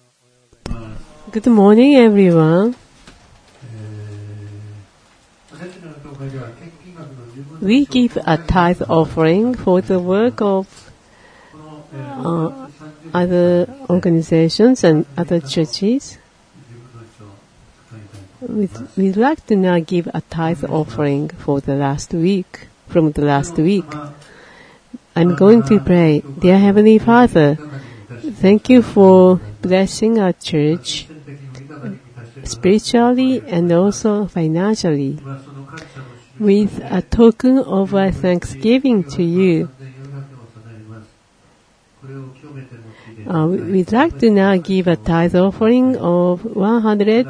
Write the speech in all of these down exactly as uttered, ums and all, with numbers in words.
Good morning, everyone. We give a tithe offering for the work of uh, other organizations and other churches. We'd, we'd like to now give a tithe offering for the last week, from the last week. I'm going to pray. Dear Heavenly Father, thank you for blessing our church spiritually and also financially. With a token of our thanksgiving to you, uh, we'd like to now give a tithe offering of one hundred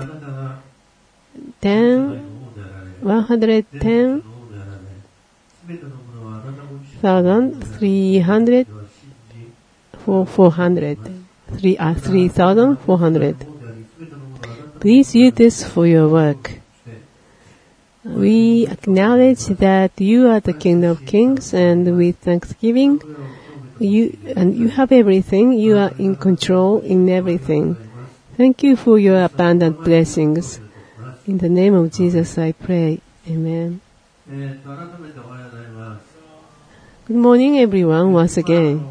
ten, one hundred ten thousand three hundred, four, four hundred, three, uh, three thousand four hundred. Please use this for your work. We acknowledge that you are the King of Kings, and with thanksgiving, you and you have everything. You are in control in everything. Thank you for your abundant blessings. In the name of Jesus, I pray. Amen. Good morning, everyone. Once again.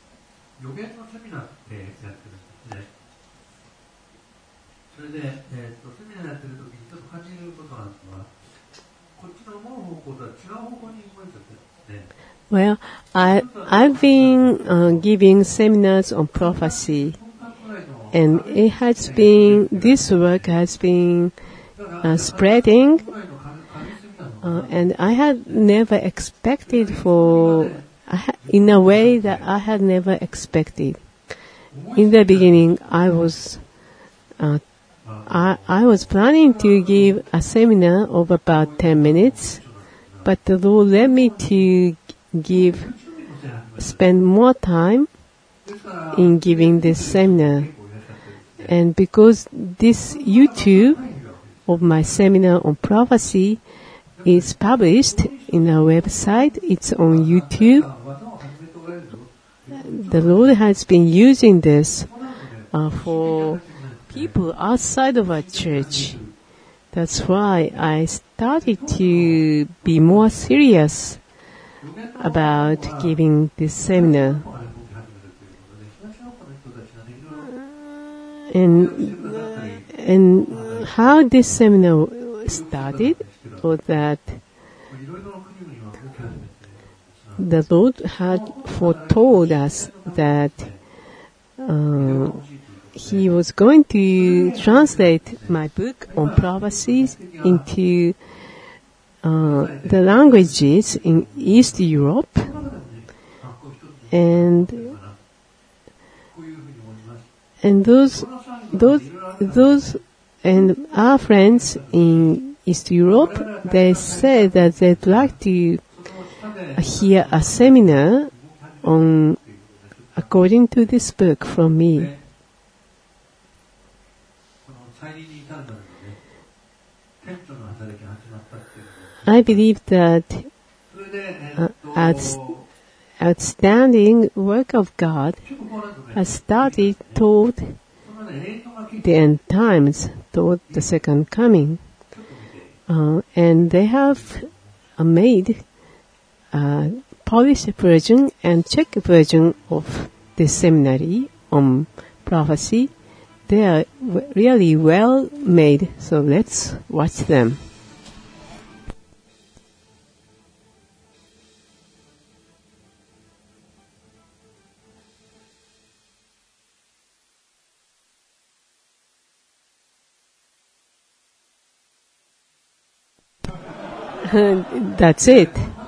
Well, I, I've been uh, giving seminars on prophecy, and it has been, this work has been uh, spreading, uh, and I had never expected for, in a way that I had never expected. In the beginning, I was, uh, I, I was planning to give a seminar of about ten minutes, but the Lord led me to give, spend more time in giving this seminar. And because this YouTube of my seminar on prophecy is published in our website, it's on YouTube, the Lord has been using this uh, for people outside of our church. That's why I started to be more serious about giving this seminar. And, and how this seminar started was that the Lord had foretold us that uh, He was going to translate my book on prophecies into Uh, the languages in East Europe, and and those those those and our friends in East Europe, they said that they'd like to hear a seminar on according to this book from me. I believe that uh, outs- outstanding work of God has started toward the end times, toward the second coming. Uh, and they have uh, made a Polish version and Czech version of this seminary on prophecy. They are w- really well made, so let's watch them. That's it.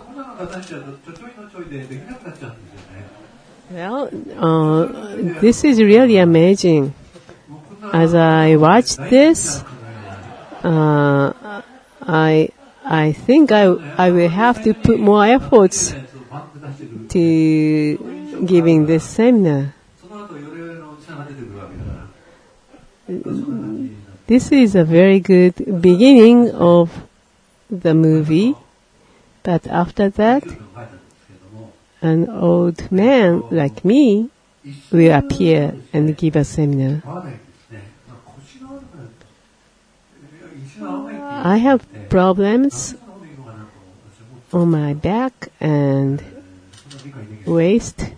Well, uh, this is really amazing. As I watched this, uh, I I think I I will have to put more efforts to giving this seminar. This is a very good beginning of the movie, but after that, an old man like me will appear and give a seminar. I have problems on my back and waist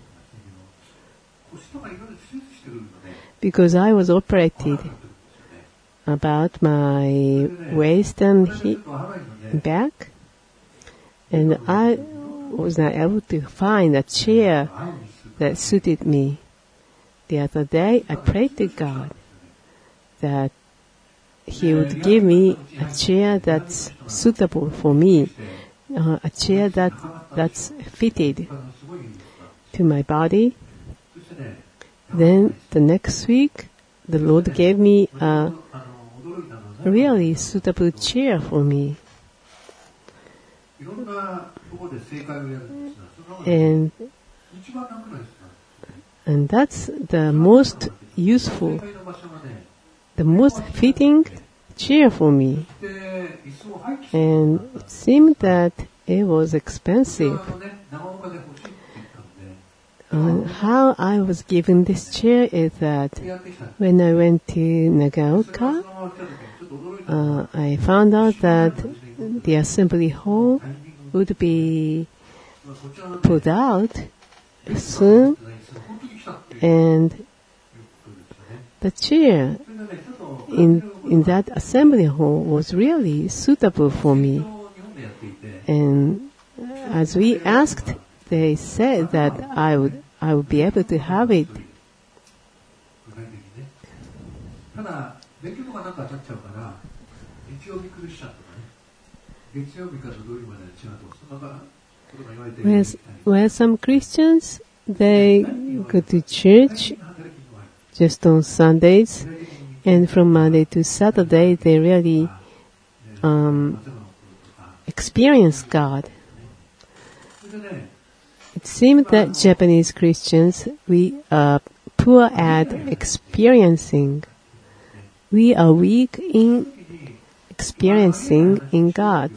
because I was operated about my waist and hip, back, and I was not able to find a chair that suited me. The other day, I prayed to God that He would give me a chair that's suitable for me, uh, a chair that that's fitted to my body. Then the next week, the Lord gave me a really suitable chair for me. And, and that's the most useful, the most fitting chair for me. And it seemed that it was expensive. Uh, how I was given this chair is that when I went to Nagaoka, uh, I found out that the assembly hall would be put out soon, and the chair in in that assembly hall was really suitable for me. And as we asked, they said that I would I would be able to have it. Whereas, where some Christians, they go to church just on Sundays, and from Monday to Saturday they really um, experience God. It seems that Japanese Christians, we are poor at experiencing. We are weak in experiencing in God.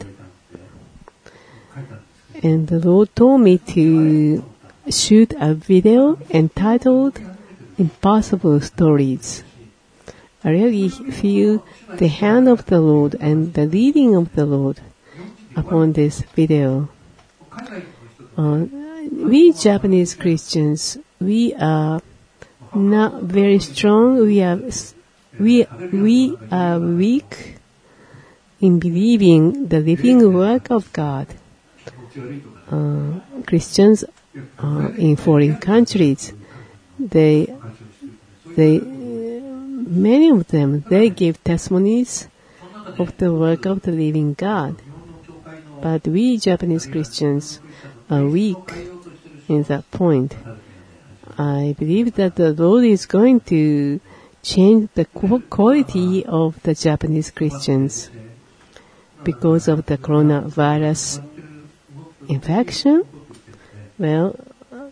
And the Lord told me to shoot a video entitled Impossible Stories. I really feel the hand of the Lord and the leading of the Lord upon this video. Uh, we Japanese Christians, we are not very strong. We are we we are weak in believing the living work of God. Uh, Christians uh, in foreign countries, they they many of them they give testimonies of the work of the living God. But we Japanese Christians are weak in that point. I believe that the Lord is going to change the quality of the Japanese Christians because of the coronavirus infection. Well, uh,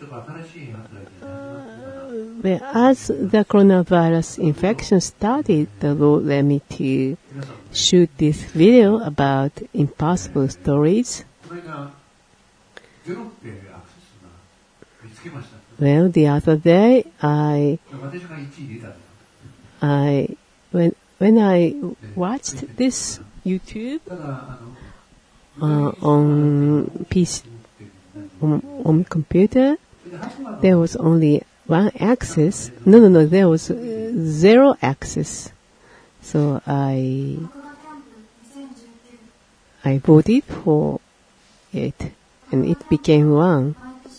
well, as the coronavirus infection started, the Lord led me to shoot this video about impossible stories. Well, the other day, I, I, when when I watched this YouTube uh, on P C, on, on computer, there was only one axis. No, no, no, there was uh, zero axis. So I, I voted for it, and it became one.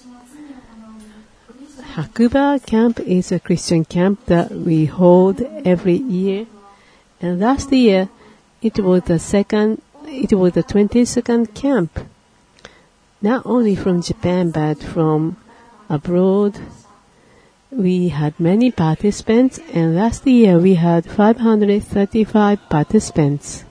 Hakuba Camp is a Christian camp that we hold every year. And last year, it was the second, it was the twenty-second camp. Not only from Japan, but from abroad. We had many participants, and last year we had five hundred thirty-five participants.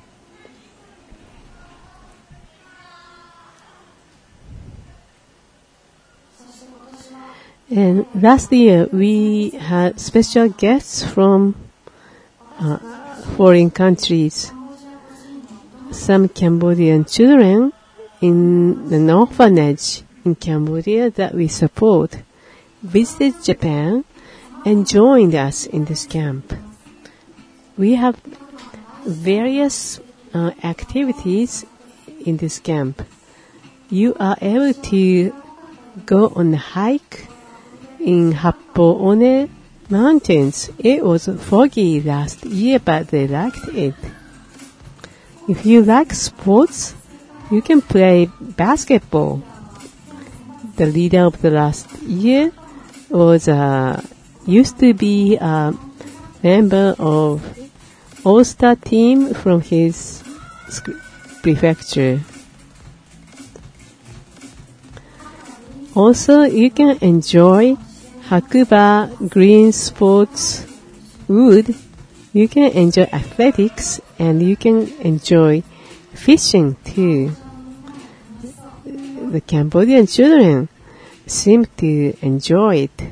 And last year we had special guests from uh, foreign countries. Some Cambodian children in an orphanage in Cambodia that we support visited Japan and joined us in this camp. We have various uh, activities in this camp. You are able to go on a hike in Happo-One Mountains. It was foggy last year, but they liked it. If you like sports, you can play basketball. The leader of the last year was uh, used to be a member of all-star team from his prefecture. Also, you can enjoy Hakuba Green Sports Wood. You can enjoy athletics and you can enjoy fishing too. The Cambodian children seem to enjoy it.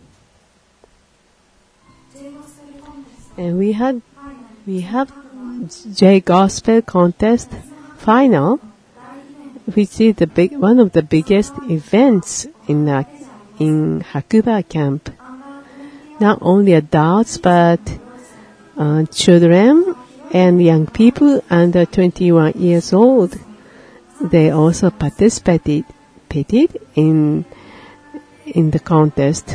And we had we have J Gospel Contest final, which is the big one of the biggest events in the, in Hakuba camp. Not only adults but uh, children and young people under twenty-one years old. They also participated participated in in the contest.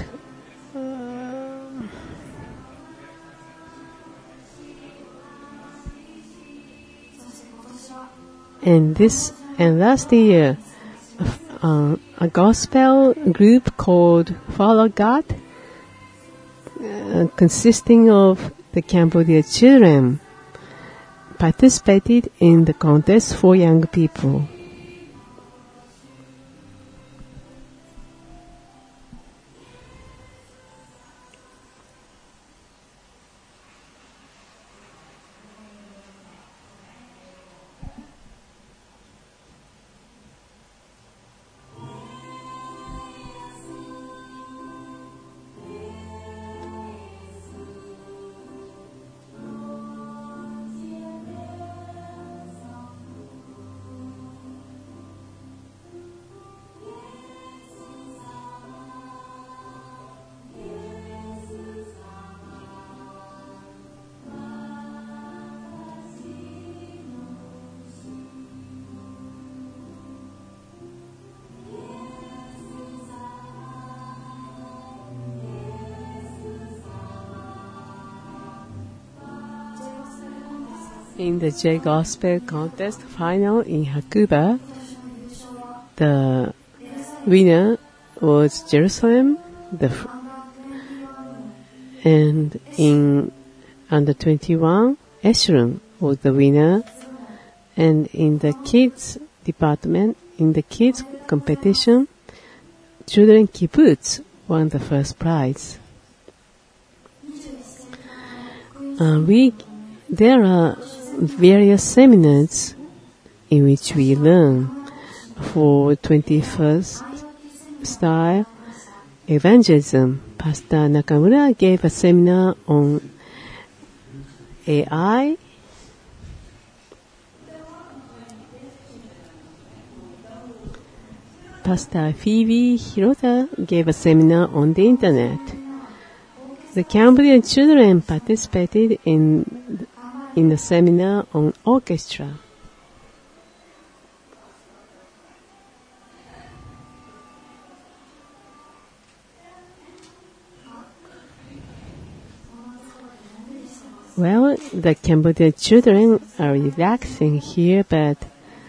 And this and last year, uh, a gospel group called Follow God, uh, consisting of the Cambodian children, participated in the contest for young people. In the J Gospel Contest final in Hakuba, the winner was Jerusalem, the f- and in under twenty-one, Eshron was the winner, and in the kids department, in the kids competition, Children Kibbutz won the first prize. Uh, we there are various seminars in which we learn for twenty-first style evangelism. Pastor Nakamura gave a seminar on A I, Pastor Phoebe Hirota gave a seminar on the internet. The Cambodian children participated in in the seminar on orchestra. Well, the Cambodian children are relaxing here, but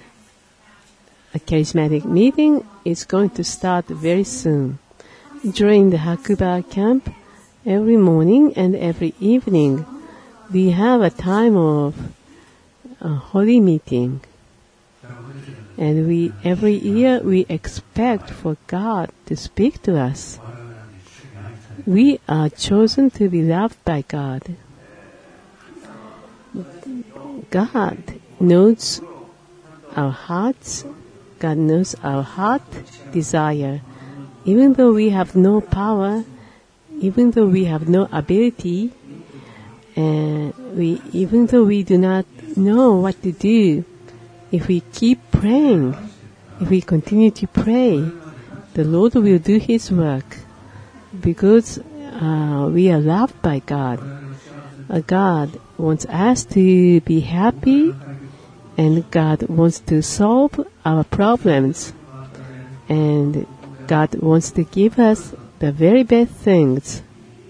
a charismatic meeting is going to start very soon. During the Hakuba camp, every morning and every evening, we have a time of a holy meeting. And we every year we expect for God to speak to us. We are chosen to be loved by God. God knows our hearts. God knows our heart desire. Even though we have no power, even though we have no ability, and we, even though we do not know what to do, if we keep praying, if we continue to pray, the Lord will do His work, because uh, we are loved by God. Uh, God wants us to be happy And God wants to solve our problems. And God wants to give us the very best things.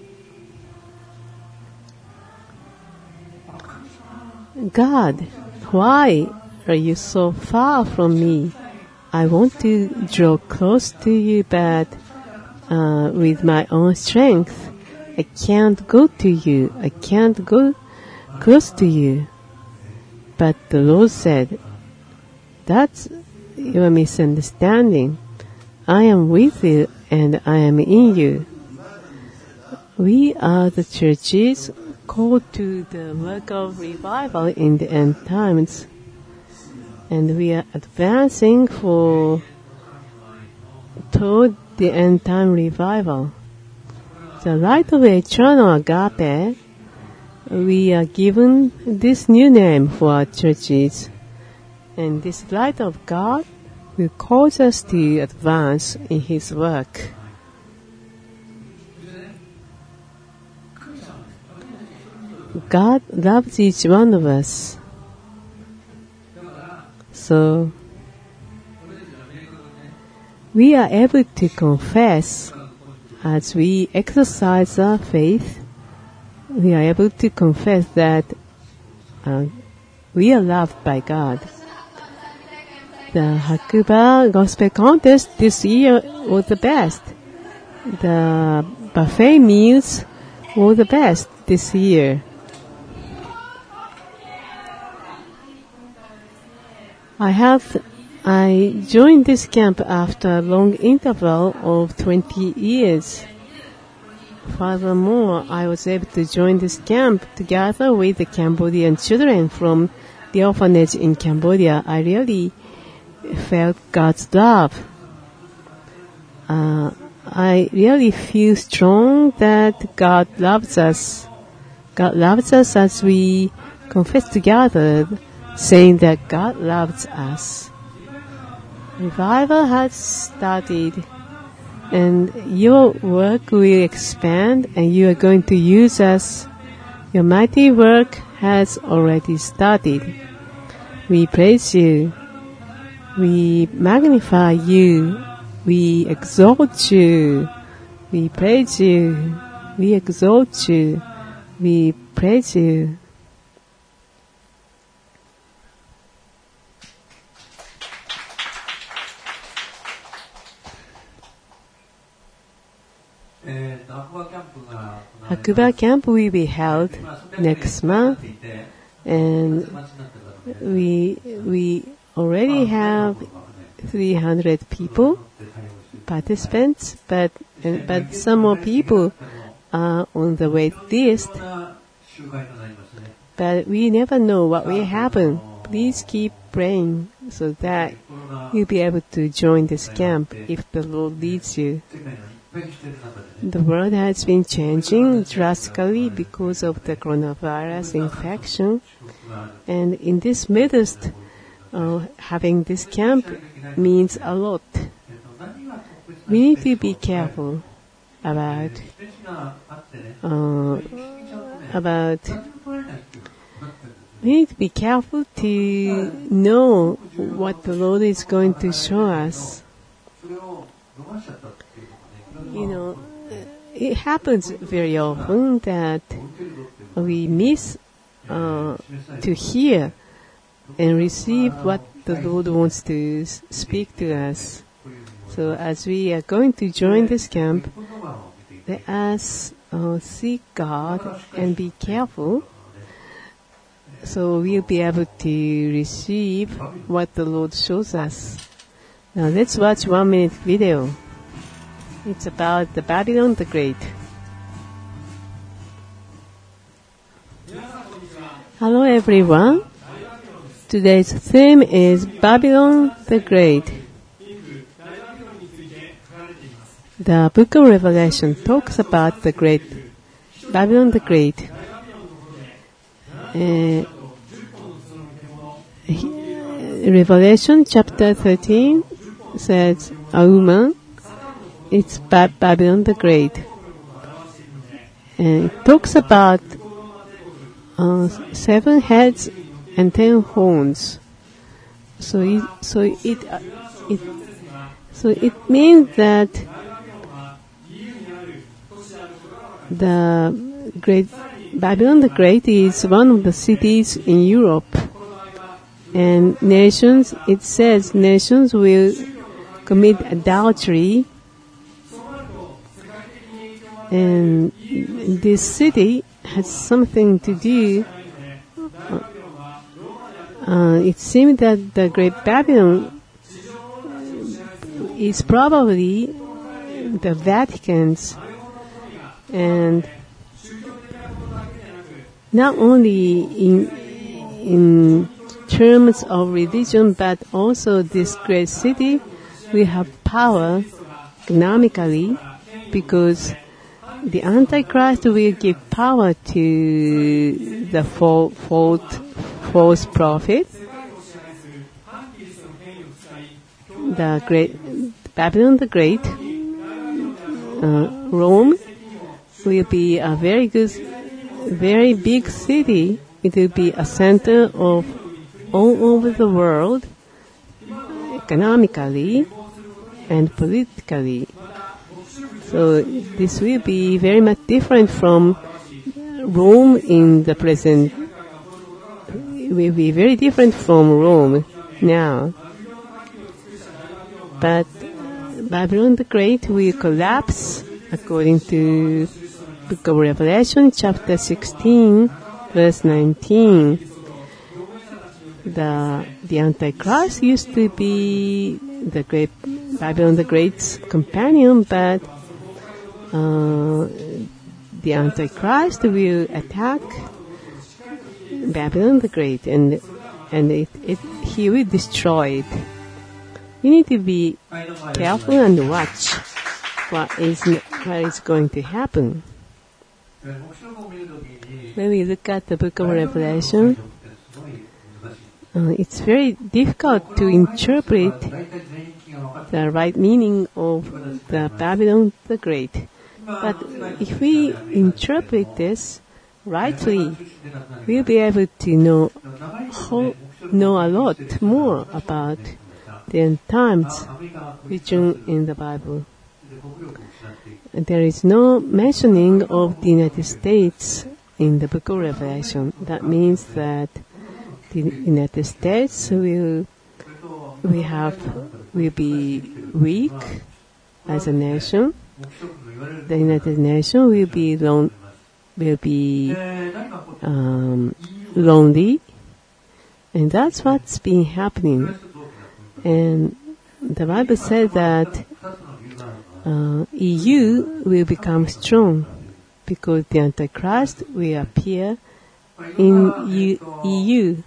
God, why are you so far from me? I want to draw close to you, but uh, with my own strength, I can't go to you. I can't go close to you. But the Lord said, that's your misunderstanding. I am with you and I am in you. We are the churches called to the work of revival in the end times. And we are advancing for toward the end time revival. The light of eternal agape, we are given this new name for our churches. And this light of God will cause us to advance in His work. God loves each one of us. So, we are able to confess as we exercise our faith. We are able to confess that uh, we are loved by God. The Hakuba Gospel Contest this year was the best. The buffet meals were the best this year. I have I joined this camp after a long interval of twenty years. Furthermore, I was able to join this camp together with the Cambodian children from the orphanage in Cambodia. I really felt God's love. Uh, I really feel strong that God loves us. God loves us as we confess together, saying that God loves us. Revival has started, and your work will expand, and you are going to use us. Your mighty work has already started. We praise you. We magnify you. We exalt you. We praise you. We exalt you. We praise you. Hakuba camp will be held next month, and we we already have three hundred people, participants, but but some more people are on the wait list. But we never know what will happen. Please keep praying so that you'll be able to join this camp if the Lord leads you. The world has been changing drastically because of the coronavirus infection, and in this midst, uh, having this camp means a lot. We need to be careful about uh, about. We need to be careful to know what the Lord is going to show us. You know, it happens very often that we miss uh, to hear and receive what the Lord wants to speak to us. So as we are going to join this camp, let us uh, seek God and be careful, so we'll be able to receive what the Lord shows us. Now let's watch one minute video. It's about the Babylon the Great. Hello everyone. Today's theme is Babylon the Great. The book of Revelation talks about the great Babylon the Great. Uh, Revelation chapter thirteen says a woman. It's Babylon the Great. And it talks about uh, seven heads and ten horns. so it, so it, uh, it, so it means that the great Babylon the Great is one of the cities in Europe, and nations. It says nations will commit adultery, and this city has something to do. Uh, it seems that the Great Babylon is probably the Vatican's, and not only in in terms of religion, but also this great city will have power economically, because the Antichrist will give power to the false, false prophet. The great Babylon the Great, uh, Rome will be a very good, very big city. It will be a center of all over the world, economically and politically. So this will be very much different from Rome in the present. It will be very different from Rome now. But Babylon the Great will collapse according to Book of Revelation, chapter sixteen, verse nineteen. The the Antichrist used to be the great Babylon the Great's companion, but uh, the Antichrist will attack Babylon the Great, and and it, it he will destroy it. You need to be careful and watch what is what is going to happen. When we look at the Book of Revelation, uh, it's very difficult to interpret the right meaning of the Babylon the Great. But if we interpret this rightly, we'll be able to know how, know a lot more about the end times written in the Bible. There is no mentioning of the United States in the Book of Revelation. That means that the United States will we have will be weak as a nation. The United Nations will be lon- will be um, lonely, and that's what's been happening. And the Bible says that uh, E U will become strong because the Antichrist will appear in E U.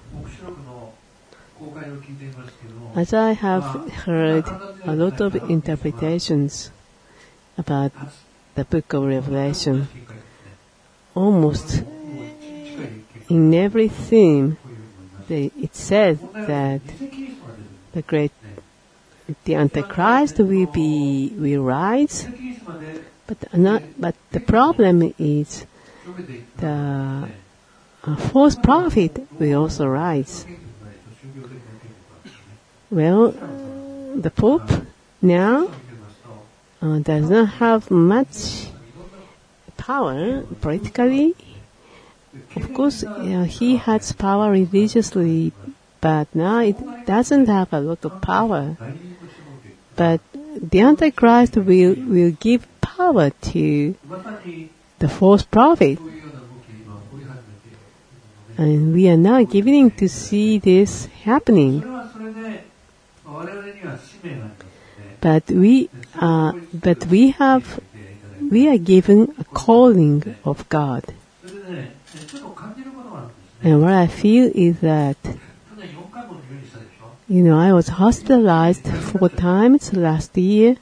As I have heard a lot of interpretations about the Book of Revelation, almost in every theme, they, it says that the great, the Antichrist will be will rise, but not. But the problem is the uh, false prophet will also rise. Well, the Pope now uh, does not have much power politically. Of course, uh, he has power religiously, but now it doesn't have a lot of power. But the Antichrist will, will give power to the false prophet. And we are now beginning to see this happening. But we are, but we have, we are given a calling of God. And what I feel is that, you know, I was hospitalized four times last year.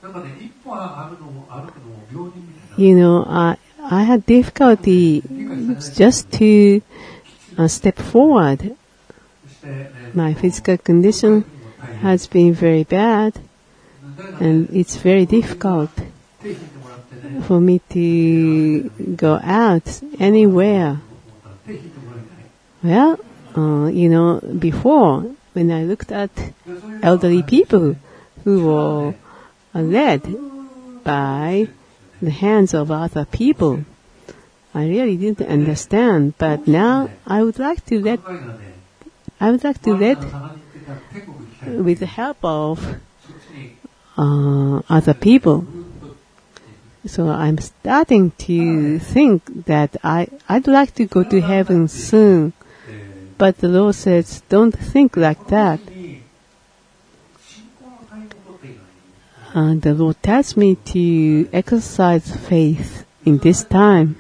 You know, I I had difficulty just to uh, step forward. My physical condition has been very bad, and it's very difficult for me to go out anywhere. Well, uh, you know, before, when I looked at elderly people who were led by the hands of other people, I really didn't understand. But now I would like to let, I would like to let, with the help of uh, other people. So I'm starting to think that I, I'd like to go to heaven soon. But the Lord says, don't think like that. And the Lord tells me to exercise faith in this time.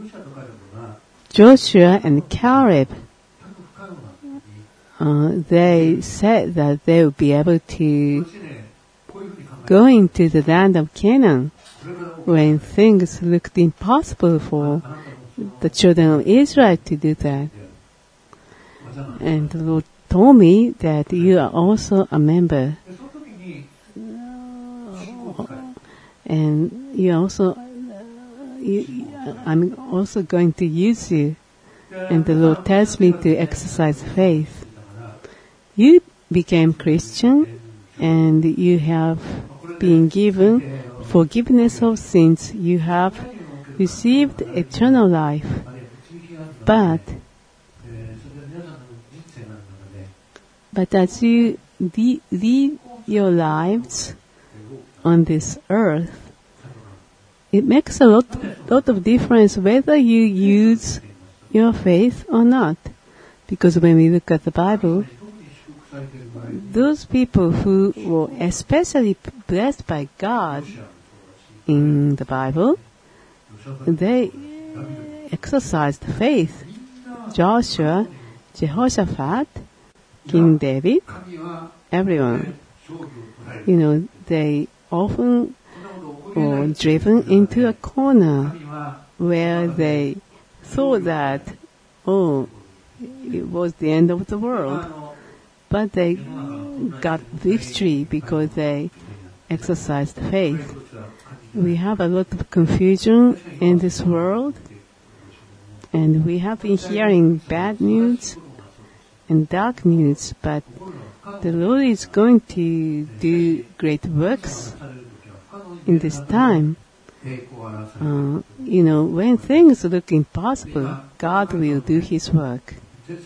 Joshua and Caleb, uh, they said that they would be able to go into the land of Canaan when things looked impossible for the children of Israel to do that. And the Lord told me that you are also a member. And you also, uh, you, I'm also going to use you. And the Lord tells me to exercise faith. You became Christian and you have been given forgiveness of sins. You have received eternal life. But, but as you de- lead your lives on this earth, it makes a lot, lot of difference whether you use your faith or not. Because when we look at the Bible, those people who were especially blessed by God in the Bible, they exercised faith. Joshua, Jehoshaphat, King David, everyone. You know, they often were driven into a corner where they thought that, oh, it was the end of the world. But they got victory because they exercised faith. We have a lot of confusion in this world, and we have been hearing bad news and dark news, but the Lord is going to do great works in this time. Uh, you know, when things look impossible, God will do His work.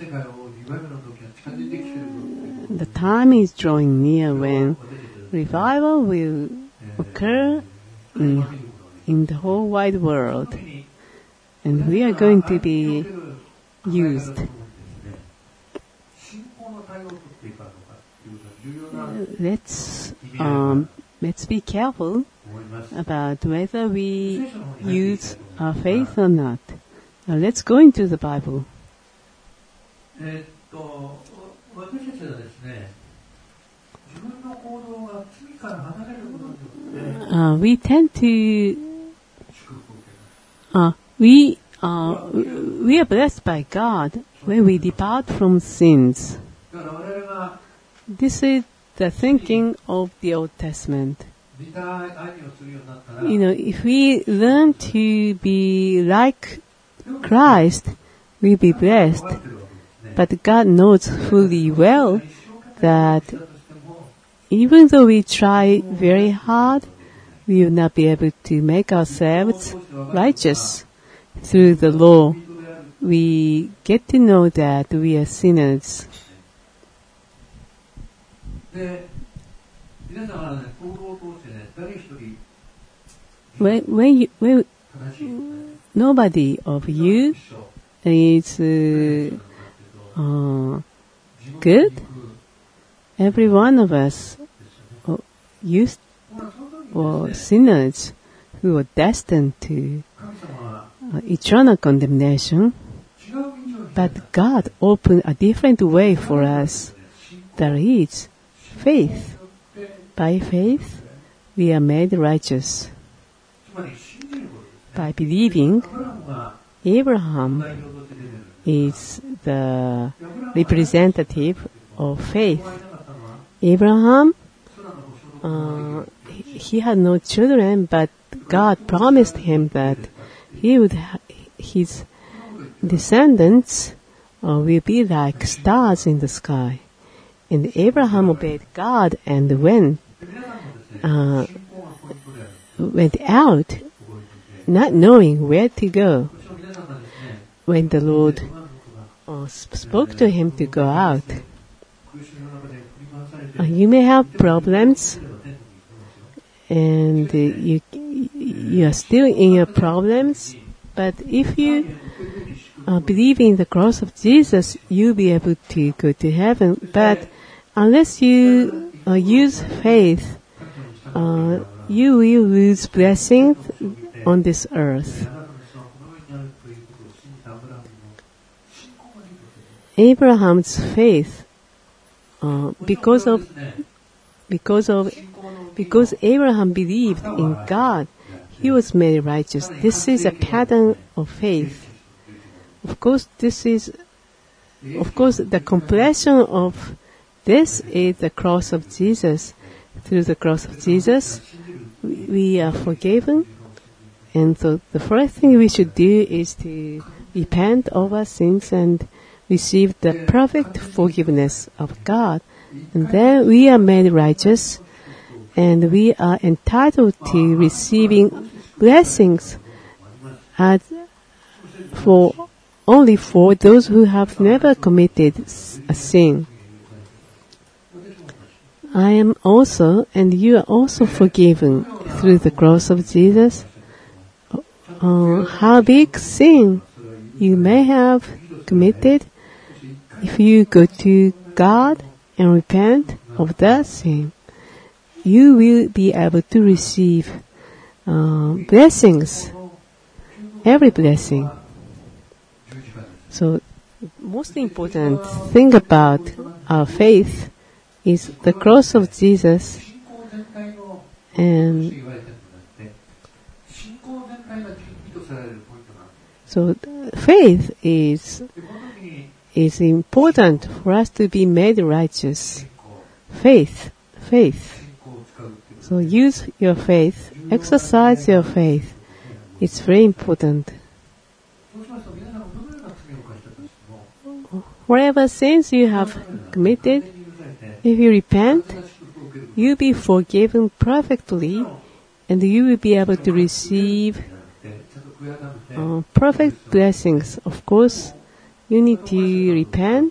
The time is drawing near when revival will occur in, in the whole wide world, and we are going to be used. Let's um, let's be careful about whether we use our faith or not. Now let's go into the Bible. Uh, we tend to uh, we uh, we are blessed by God when we depart from sins. This is the thinking of the Old Testament. You know, if we learn to be like Christ, we'll be blessed. But God knows fully well that even though we try very hard, we will not be able to make ourselves righteous through the law. We get to know that we are sinners. When, when, you, when nobody of you is uh, uh, good, every one of us uh, used or sinners who are destined to uh, eternal condemnation. But God opened a different way for us. That is faith. By faith, we are made righteous. By believing, Abraham is the representative of faith. Abraham, uh, he had no children, but God promised him that he would ha- his descendants uh, will be like stars in the sky. And Abraham obeyed God and went, uh, went out, not knowing where to go. When the Lord uh, spoke to him to go out, uh, you may have problems, and uh, you you are still in your problems. But if you uh, believe in the cross of Jesus, you'll be able to go to heaven. But unless you uh, use faith, uh, you will lose blessings on this earth. Abraham's faith, uh, because of because of because Abraham believed in God, he was made righteous. This is a pattern of faith. Of course, this is, of course, the completion of this is the cross of Jesus. Through the cross of Jesus, we are forgiven. And so the first thing we should do is to repent of our sins and receive the perfect forgiveness of God. And then we are made righteous, and we are entitled to receiving blessings as for only for those who have never committed a sin. I am also, and you are also forgiven through the cross of Jesus. Uh, how big sin you may have committed, if you go to God and repent of that sin, you will be able to receive uh, blessings, every blessing. So, most important thing about our faith is the cross of Jesus, and so faith is is important for us to be made righteous. Faith, faith. So use your faith, exercise your faith. It's very important. Whatever sins you have committed, if you repent, you'll be forgiven perfectly, and you will be able to receive uh, perfect blessings. Of course, you need to repent,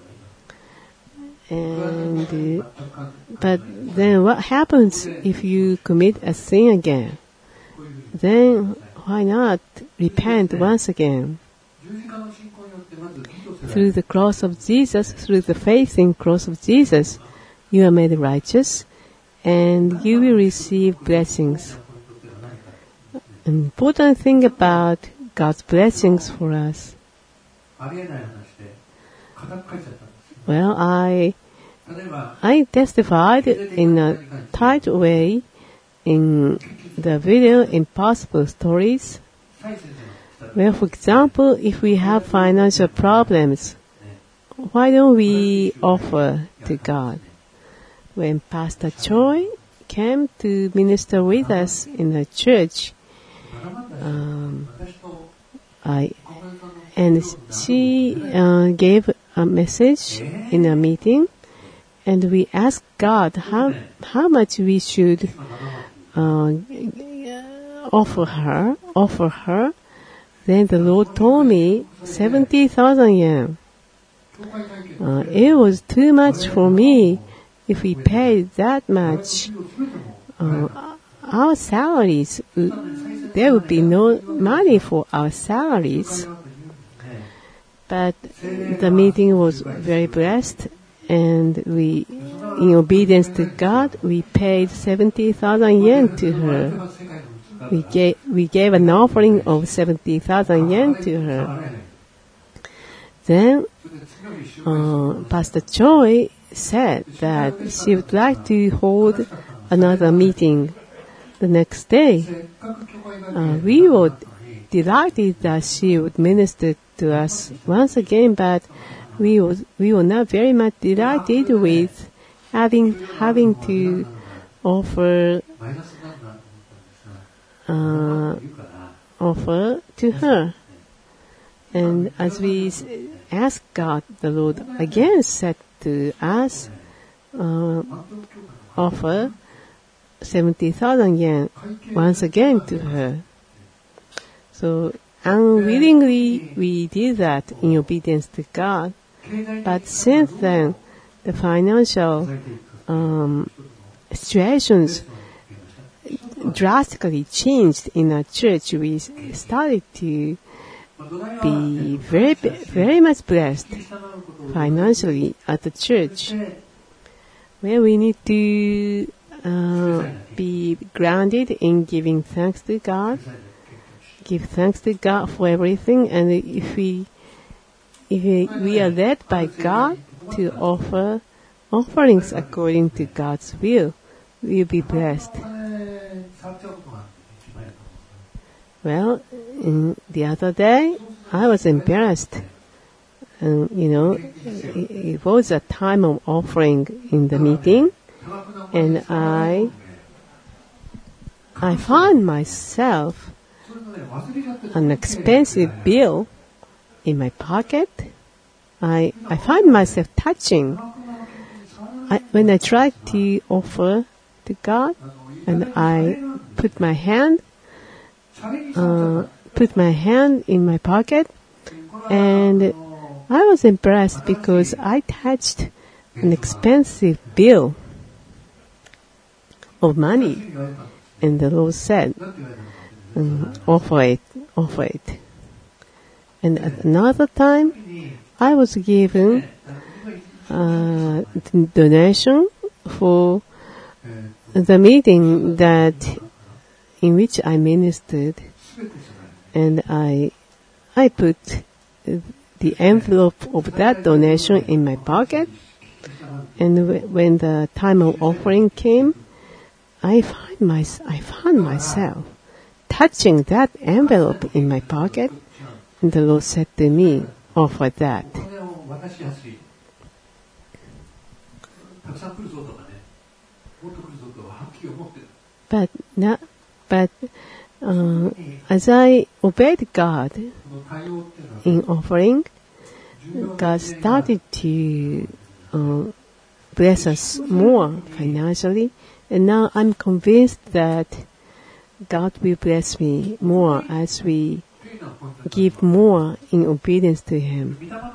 and uh, but then what happens if you commit a sin again? Then why not repent once again? Through the cross of Jesus, through the faith in cross of Jesus, you are made righteous, and you will receive blessings. An important thing about God's blessings for us. Well, I I testified in a tight way in the video Impossible Stories. Well, for example, if we have financial problems, why don't we offer to God? When Pastor Choi came to minister with us in the church, um, I and she uh, gave a message in a meeting, and we asked God how how much we should uh, offer her, offer her. Then the Lord told me seventy thousand yen. Uh, it was too much for me. If we paid that much, uh, our salaries, there would be no money for our salaries. But the meeting was very blessed, and we, in obedience to God, we paid seventy thousand yen to her. We gave, we gave an offering of seventy thousand yen to her. Then, uh, Pastor Choi said that she would like to hold another meeting the next day. Uh, we were delighted that she would minister to us once again, but we was we were not very much delighted with having having to offer uh, offer to her. And as we asked God, the Lord again said to us, uh, offer seventy thousand yen once again to her. So unwillingly we did that in obedience to God. But since then, the financial um, situations drastically changed in our church. We started to be very, very much blessed financially at the church, where we need to uh, be grounded in giving thanks to God, give thanks to God for everything, and if we if we, we are led by God to offer offerings according to God's will, we'll be blessed. Well, in the other day, I was embarrassed. And, you know, it, it was a time of offering in the meeting, and I, I found myself an expensive bill in my pocket. I, I find myself touching. I, when I tried to offer to God, and I put my hand, uh, put my hand in my pocket, and I was impressed because I touched an expensive bill of money, and the Lord said, um, offer it, offer it. And at another time, I was given a donation for the meeting that in which I ministered, and I I put the envelope of that donation in my pocket, and w- when the time of offering came, I find my I found myself touching that envelope in my pocket, and the Lord said to me, offer that. But not, but uh, as I obeyed God in offering, God started to uh, bless us more financially, and now I'm convinced that God will bless me more as we give more in obedience to Him.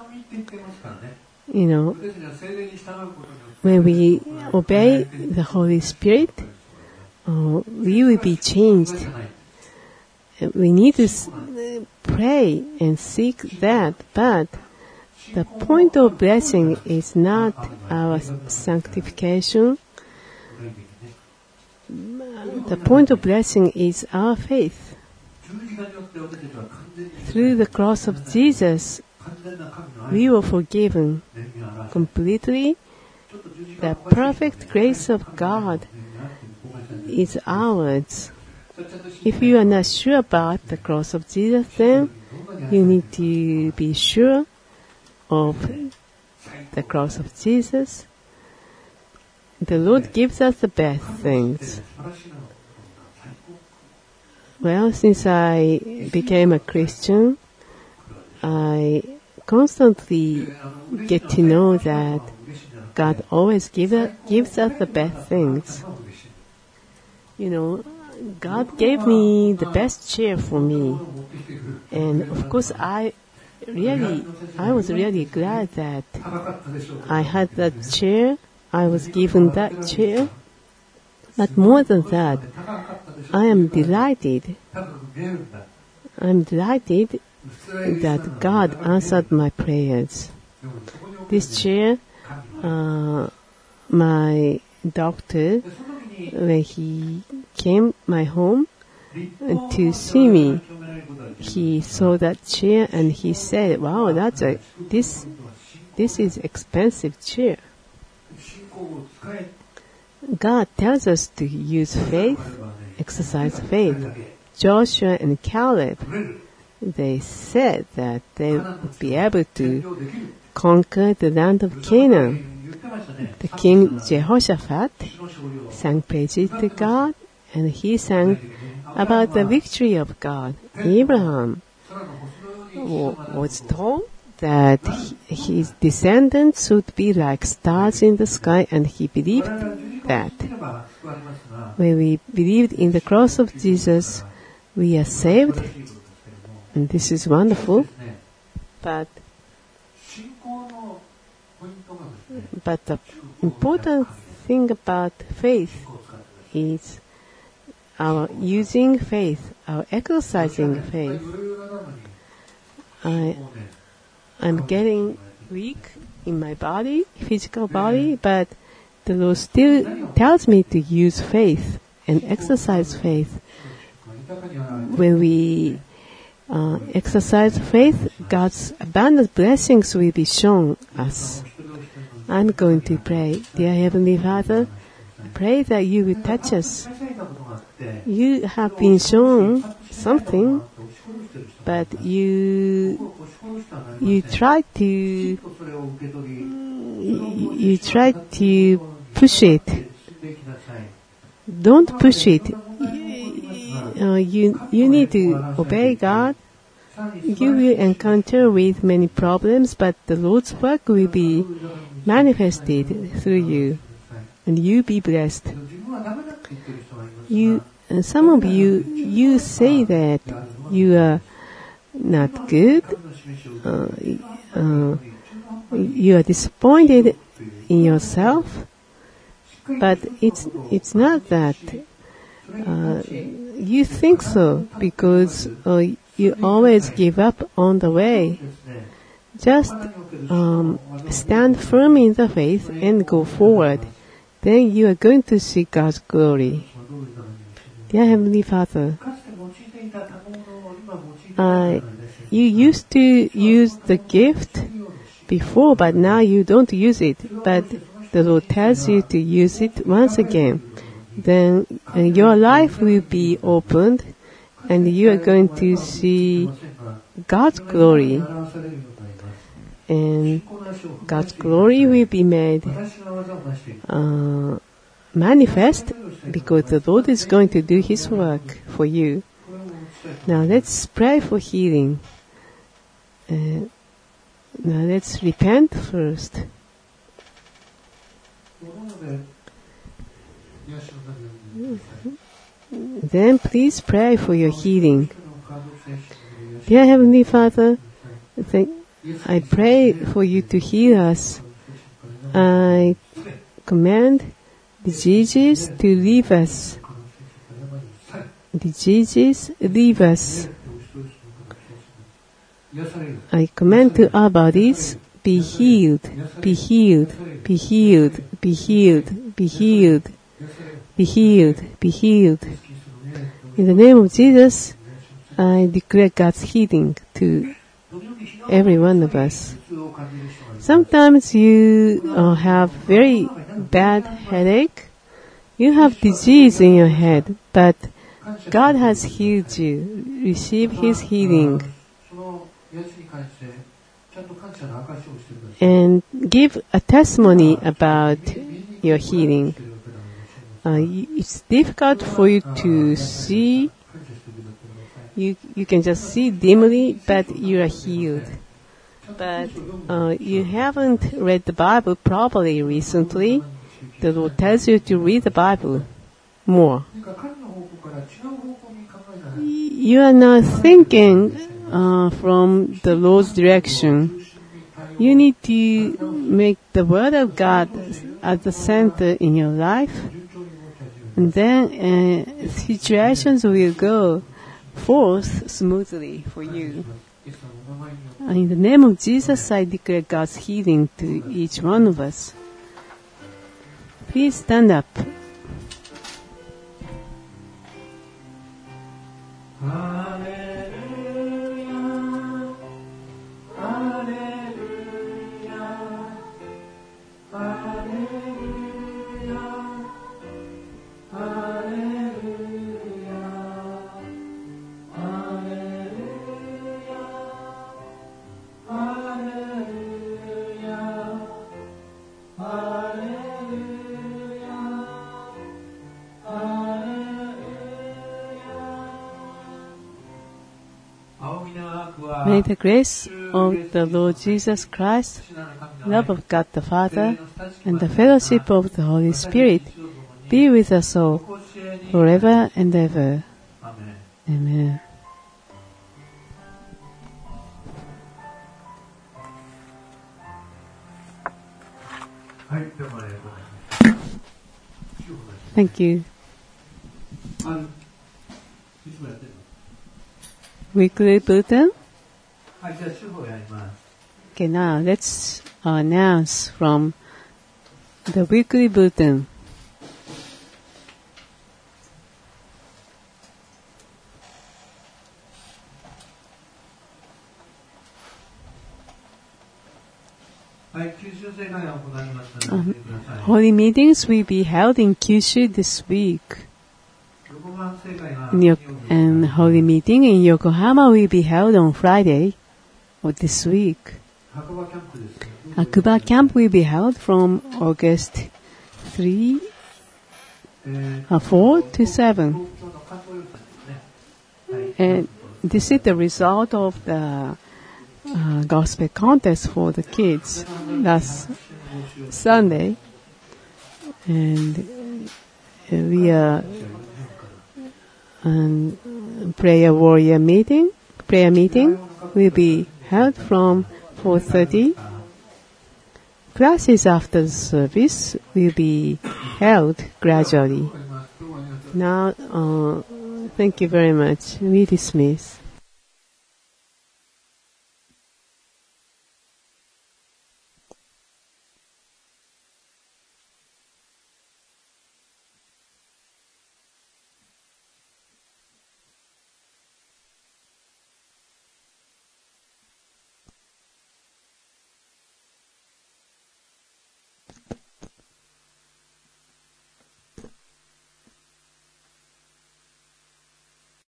You know, when we obey the Holy Spirit, uh, we will be changed. We need to pray and seek that, but the point of blessing is not our sanctification. The point of blessing is our faith. Through the cross of Jesus, we were forgiven completely. The perfect grace of God is ours. If you are not sure about the cross of Jesus, then you need to be sure of the cross of Jesus. The Lord gives us the best things. Well, since I became a Christian, I constantly get to know that God always give us, gives us the best things. You know, God gave me the best chair for me. And of course, I really, I was really glad that I had that chair. I was given that chair. But more than that, I am delighted. I'm delighted that God answered my prayers. This chair, uh, my doctor, when he came my home to see me, he saw that chair and he said, "Wow, that's a this this is expensive chair." God tells us to use faith, exercise faith. Joshua and Caleb, they said that they would be able to conquer the land of Canaan. The king Jehoshaphat sang praises to God, and he sang about the victory of God. Abraham was told that he, his descendants would be like stars in the sky, and he believed that. When we believed in the cross of Jesus, we are saved, and this is wonderful. But but the important thing about faith is our using faith, our exercising faith. I, I'm getting weak in my body, physical body, but the Lord still tells me to use faith and exercise faith. When we uh, exercise faith, God's abundant blessings will be shown us. I'm going to pray. Dear Heavenly Father, I pray that you will touch us. You have been shown something, but you you try to you try to push it. Don't push it. Uh, you you need to obey God. You will encounter with many problems, but the Lord's work will be manifested through you, and you be blessed. You, uh, some of you, you say that you are not good. Uh, uh, you are disappointed in yourself, but it's it's not that. Uh, you think so because uh, you always give up on the way. Just um, stand firm in the faith and go forward. Then you are going to see God's glory. Dear Heavenly Father, uh, you used to use the gift before, but now you don't use it. But the Lord tells you to use it once again. Then uh, your life will be opened, and you are going to see God's glory. And God's glory will be made uh, manifest because the Lord is going to do His work for you. Now let's pray for healing. Uh, now let's repent first. Then please pray for your healing. Dear Heavenly Father, thank I pray for you to heal us. I command diseases to leave us. Diseases leave us. I command to our bodies, be healed, be healed, be healed, be healed, be healed, be healed, be healed. In the name of Jesus, I declare God's healing to every one of us. Sometimes you uh, have very bad headache. You have disease in your head, but God has healed you. Receive His healing. And give a testimony about your healing. Uh, it's difficult for you to see. You you can just see dimly, but you are healed. But uh, you haven't read the Bible properly recently. The Lord tells you to read the Bible more. You are not thinking uh, from the Lord's direction. You need to make the Word of God at the center in your life, and then uh, situations will go forth smoothly for you. In the name of Jesus, I declare God's healing to each one of us. Please stand up. May the grace of the Lord Jesus Christ, love of God the Father, and the fellowship of the Holy Spirit be with us all, forever and ever. Amen. はい、どうもありがとうございます。 Thank you. あの、いつもやってるの？ Weekly bulletin? はい、じゃあ手法やります。 Okay, now let's announce from the weekly bulletin. Um, holy meetings will be held in Kyushu this week. In Yo- and holy meeting in Yokohama will be held on Friday of this week. Akuba camp will be held from August third, uh, four to seven. And this is the result of the uh, gospel contest for the kids last Sunday. And uh, we are um, prayer warrior meeting, prayer meeting will be held from four thirty. Classes after the service will be held gradually. Now, uh, thank you very much. We dismiss.